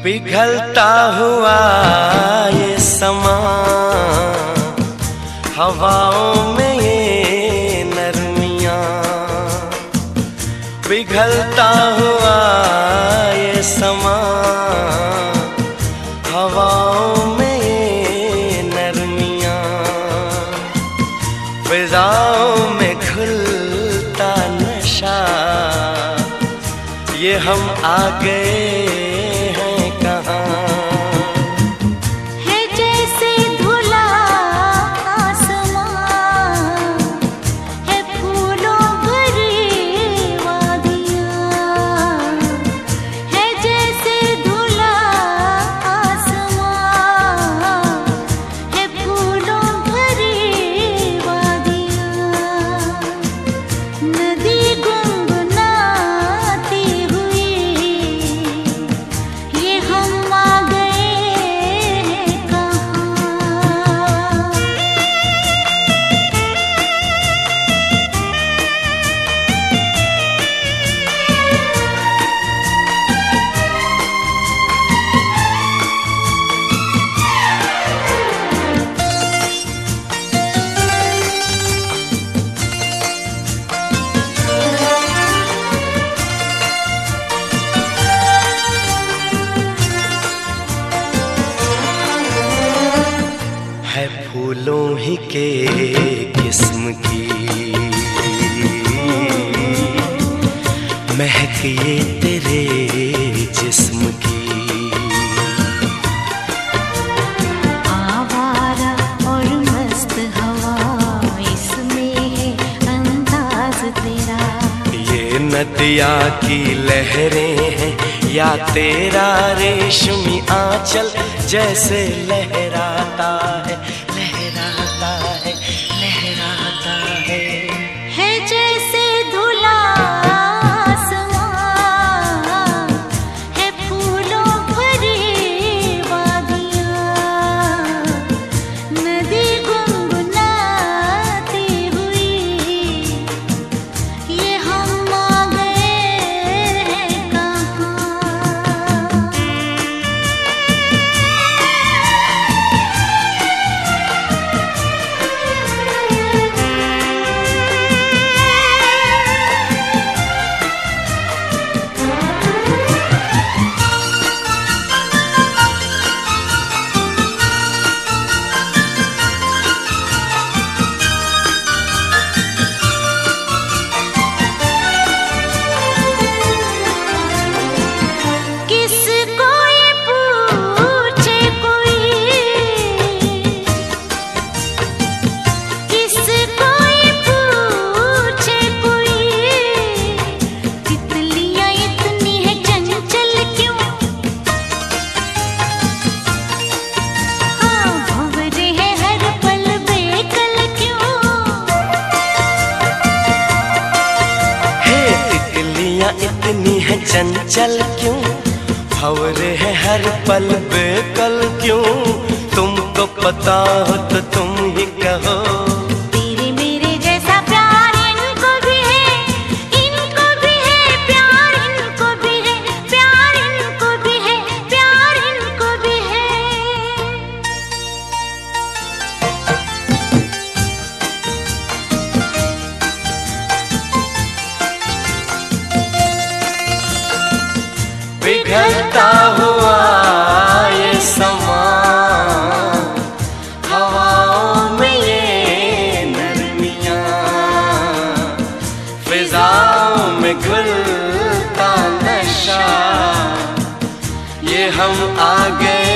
पिघलता हुआ ये समा, हवाओं में ये नरमियाँ। पिघलता हुआ ये समा, हवाओं में ये नरमियाँ। फिजाओं में खुलता नशा, ये हम आ गए हैं कहाँ। है जैसे धुला आसमां, है फूलों भरी वादियाँ। है जैसे धुला आसमां, है फूलों भरी वादियाँ। नदी गुनगुनाती हुई, ये हम आ गए हैं कहाँ। है फूलों ही के किस्म की महक ये तेरे जिस्म की। आवारा और मस्त हवा, इसमें है अंदाज तेरा। ये नदियाँ की लहरें हैं या तेरा रेशमी आंचल, जैसे लहराता है लहराता है लहराता है। है जैसे धुला आसमां, है फूलों भरी वादियाँ। नदी गुनगुनाती हुई, ये हम आ गए हैं कहाँ। किसको ये पूछे कोई, किसको ये पूछे कोई। तितलियाँ इतनी है चंचल क्यों, हाँ भंवरे है हर पल बेकल क्यों। हे तितलियाँ इतनी है चंचल क्यों, भंवरे है हर पल बेकल क्यों। तुमको पता हो तो तुम ही कहो। तेरे मेरे जैसा प्यार इनको भी है, इनको भी है प्यार, इनको भी है प्यार, इनको भी है प्यार, इनको भी है। पिघलता हुआ ये समा, हवाओं में ये नरमियाँ। फिजाओं में घुलता नशा, ये हम आ गए